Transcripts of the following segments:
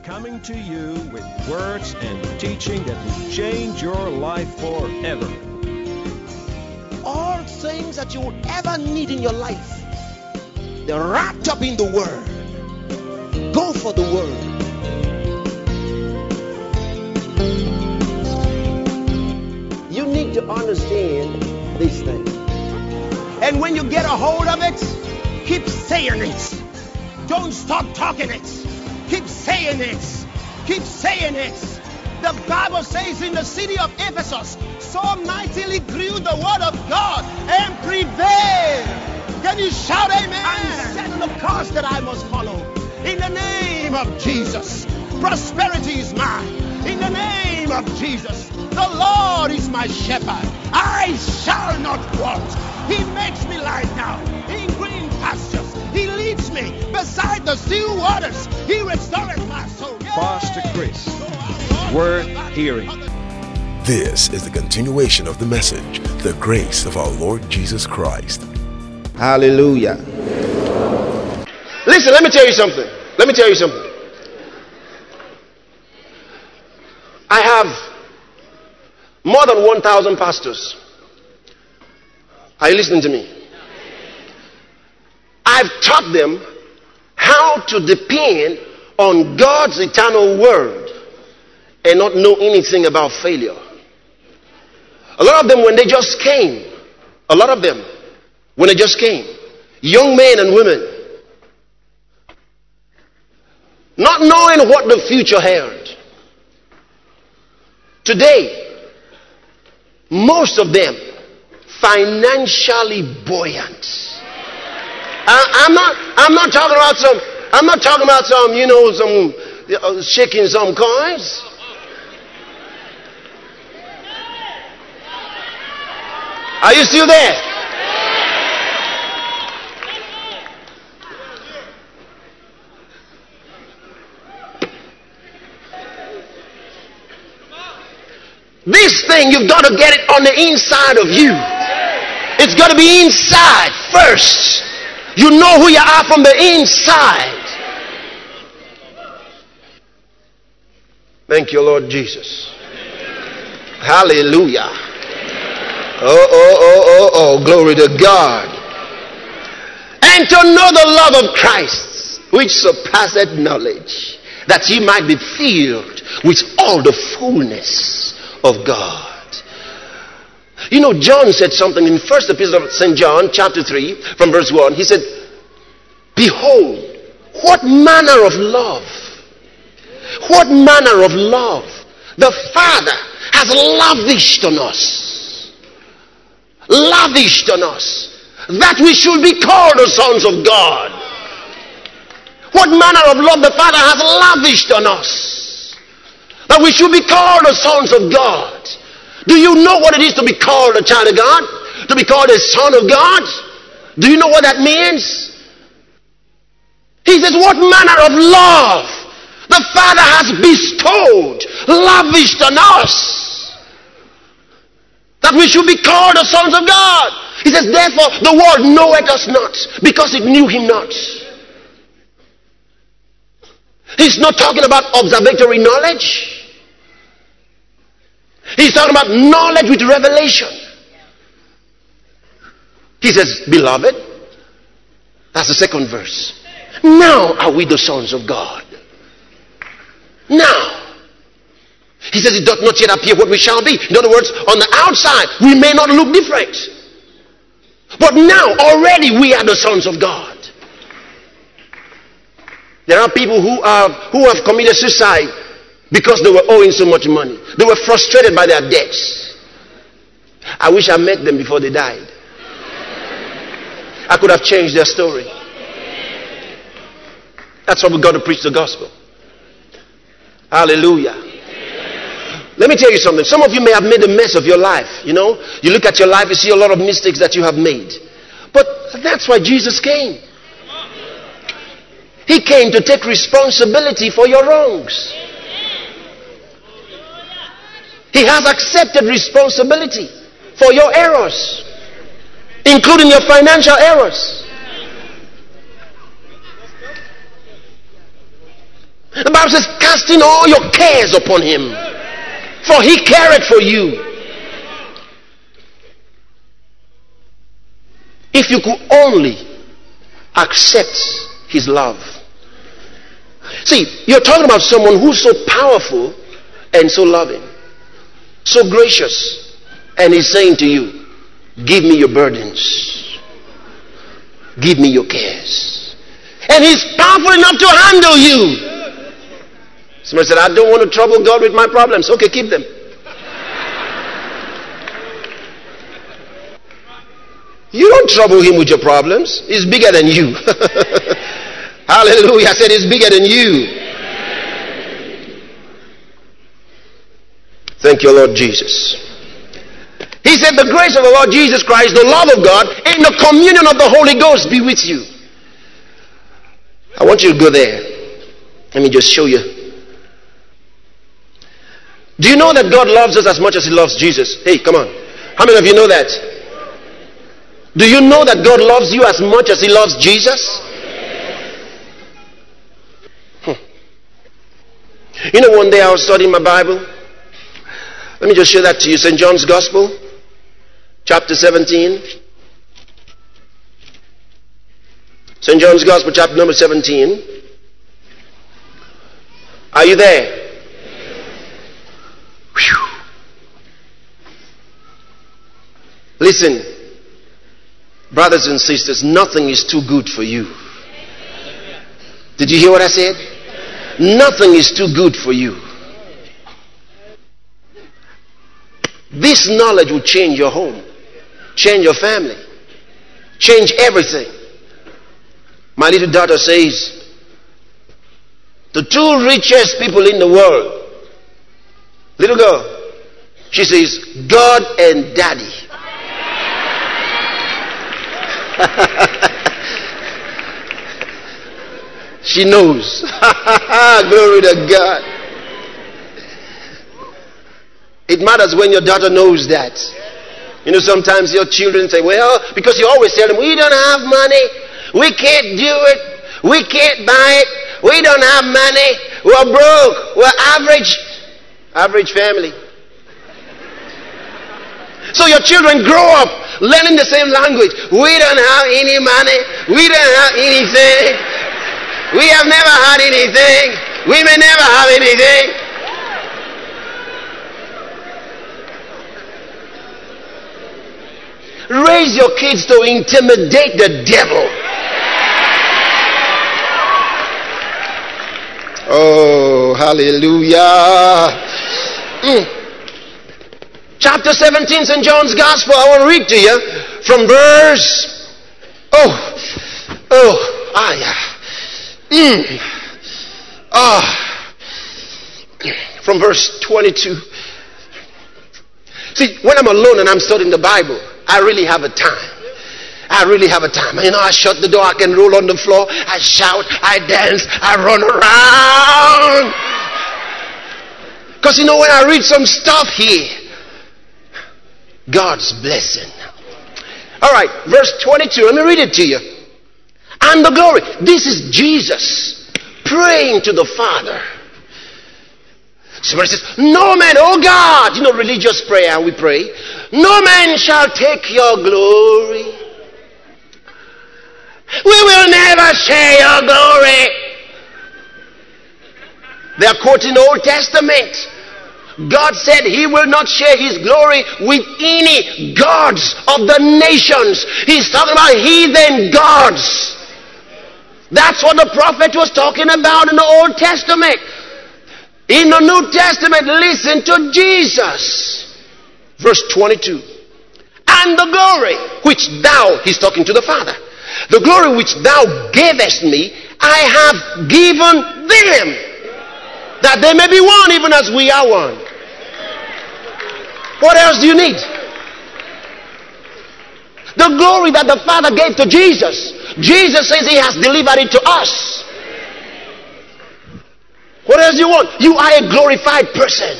coming to you with words and teaching that will change your life forever. All things that you will ever need in your life, they're wrapped up in the Word. Go for the Word. You need to understand these things. And when you get a hold of it, keep saying it. Don't stop talking it. Keep saying it. Keep saying it. The Bible says in the city of Ephesus, so mightily grew the word of God and prevailed. Can you shout amen? And set the course that I must follow. In the name of Jesus, prosperity is mine. In the name of Jesus, the Lord is my shepherd. I shall not want. He makes me lie down in green pastures. He leads me beside the still waters. He restores my soul. Pastor Chris, worth hearing. This is the continuation of the message, the grace of our Lord Jesus Christ. Hallelujah. Listen, let me tell you something. I have more than 1,000 pastors. Are you listening to me? I've taught them how to depend on God's eternal word and not know anything about failure. A lot of them, when they just came, young men and women, not knowing what the future held. Today, most of them financially buoyant. I'm not talking about some, shaking some coins. Are you still there? This thing, you've got to get it on the inside of you. It's got to be inside first. You know who you are from the inside. Thank you, Lord Jesus. Hallelujah. Oh, glory to God. And to know the love of Christ, which surpasseth knowledge, that ye might be filled with all the fullness of God. You know, John said something in first epistle of St. John, chapter 3, from verse 1. He said, behold, what manner of love the Father has lavished on us, that we should be called the sons of God. What manner of love the Father has lavished on us, that we should be called the sons of God. Do you know what it is to be called a child of God? To be called a son of God? Do you know what that means? He says, what manner of love the Father has bestowed, lavished on us, that we should be called the sons of God. He says, therefore the world knoweth us not, because it knew him not. He's not talking about observatory knowledge. He's talking about knowledge with revelation. He says, beloved, that's the second verse. Now are we the sons of God. Now. He says, it doth not yet appear what we shall be. In other words, on the outside, we may not look different. But now, already, we are the sons of God. There are people who have committed suicide because they were owing so much money. They were frustrated by their debts. I wish I met them before they died. I could have changed their story. That's why we've got to preach the gospel. Hallelujah. Let me tell you something. Some of you may have made a mess of your life. You know, you look at your life, you see a lot of mistakes that you have made. But that's why Jesus came. He came to take responsibility for your wrongs. He has accepted responsibility for your errors, including your financial errors. The Bible says, casting all your cares upon him, for he careth for you. If you could only accept his love. See, you're talking about someone who's so powerful and so loving, so gracious, and he's saying to you, give me your burdens, give me your cares. And he's powerful enough to handle you. Somebody said, I don't want to trouble God with my problems. Okay, keep them. You don't trouble him with your problems. He's bigger than you. Hallelujah. I said he's bigger than you. Thank you, Lord Jesus. He said, the grace of the Lord Jesus Christ, the love of God, and the communion of the Holy Ghost be with you. I want you to go there. Let me just show you. Do you know that God loves us as much as he loves Jesus? Hey, come on. How many of you know that? Do you know that God loves you as much as he loves Jesus? You know, one day I was studying my Bible. Let me just share that to you. St. John's Gospel, chapter 17. St. John's Gospel, chapter number 17. Are you there? Whew. Listen, brothers and sisters, nothing is too good for you. Did you hear what I said? Nothing is too good for you. This knowledge will change your home, change your family, change everything. My little daughter says, the two richest people in the world, little girl, she says, God and Daddy. She knows. Glory to God. It matters when your daughter knows that. You know, sometimes your children say, well, because you always tell them, we don't have money, we can't do it, we can't buy it, we don't have money, we're broke, we're average family. So your children grow up learning the same language. We don't have any money, we don't have anything, we have never had anything, we may never have anything. Raise your kids to intimidate the devil. Oh, hallelujah. Chapter 17, St. John's Gospel. I want to read to you from verse. From verse 22. See, when I'm alone and I'm studying the Bible, I really have a time. I really have a time. You know, I shut the door, I can roll on the floor, I shout, I dance, I run around. Because you know, when I read some stuff here, God's blessing. All right, verse 22, let me read it to you. And the glory. This is Jesus praying to the Father. Somebody says, no man, oh God, you know, religious prayer, we pray, no man shall take your glory. We will never share your glory. They are quoting the Old Testament. God said he will not share his glory with any gods of the nations. He's talking about heathen gods. That's what the prophet was talking about in the Old Testament. In the New Testament, listen to Jesus. Verse 22. And the glory which thou, he's talking to the Father, the glory which thou gavest me, I have given them, that they may be one even as we are one. What else do you need? The glory that the Father gave to Jesus. Jesus says he has delivered it to us. What else do you want? You are a glorified person.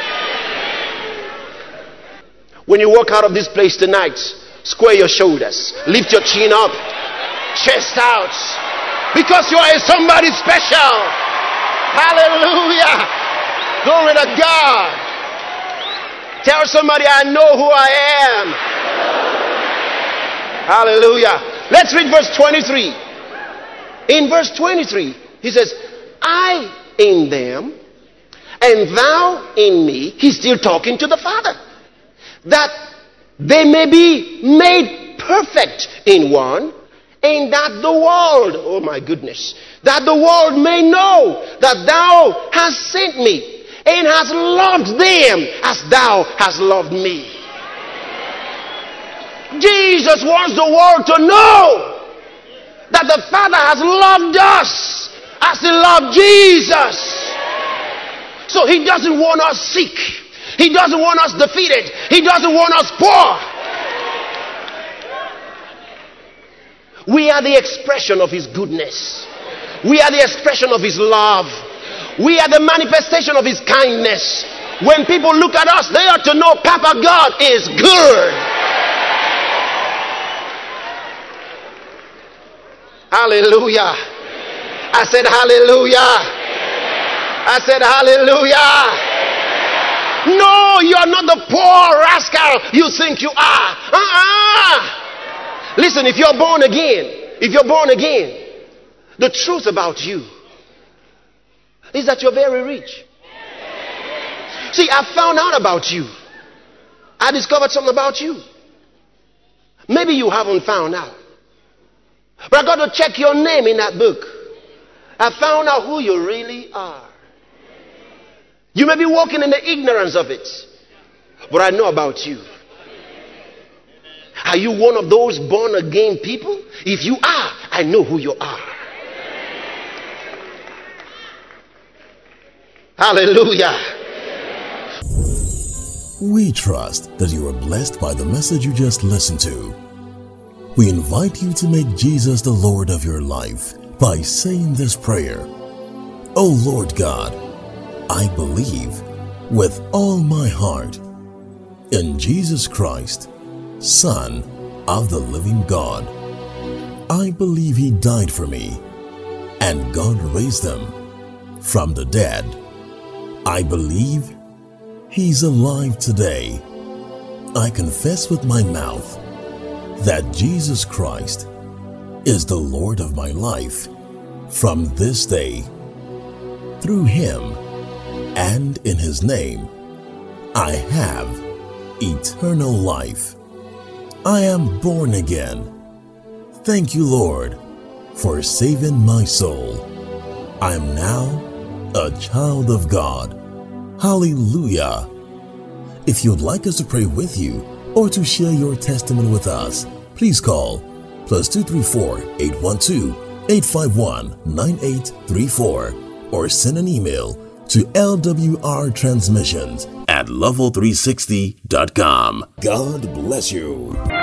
When you walk out of this place tonight, square your shoulders, lift your chin up, chest out, because you are somebody special. Hallelujah. Glory to God. Tell somebody, I know who I am. Hallelujah. Let's read verse 23. In verse 23, he says, I in them, and thou in me. He's still talking to the Father. That they may be made perfect in one, and that the world, oh my goodness, that the world may know that thou hast sent me, and hast loved them as thou hast loved me. Jesus wants the world to know that the Father has loved us as he loved Jesus. So he doesn't want us sick. He doesn't want us defeated. He doesn't want us poor. We are the expression of his goodness. We are the expression of his love. We are the manifestation of his kindness. When people look at us, they ought to know Papa God is good. Hallelujah. I said hallelujah. I said hallelujah. No, you are not the poor rascal you think you are. Listen, if you're born again, the truth about you is that you're very rich. See, I found out about you. I discovered something about you. Maybe you haven't found out. But I got to check your name in that book. I found out who you really are. You may be walking in the ignorance of it, but I know about you. Are you one of those born again people? If you are, I know who you are. Hallelujah. We trust that you are blessed by the message you just listened to. We invite you to make Jesus the Lord of your life by saying this prayer. Oh Lord God, I believe with all my heart in Jesus Christ, Son of the living God. I believe he died for me and God raised him from the dead. I believe he's alive today. I confess with my mouth that Jesus Christ is the Lord of my life from this day. Through him and in his name, I have eternal life. I am born again. Thank you, Lord, for saving my soul. I am now a child of God. Hallelujah. If you'd like us to pray with you or to share your testimony with us, please call +234 812 851 9834 or send an email to lwrtransmissions@level360.com. God bless you.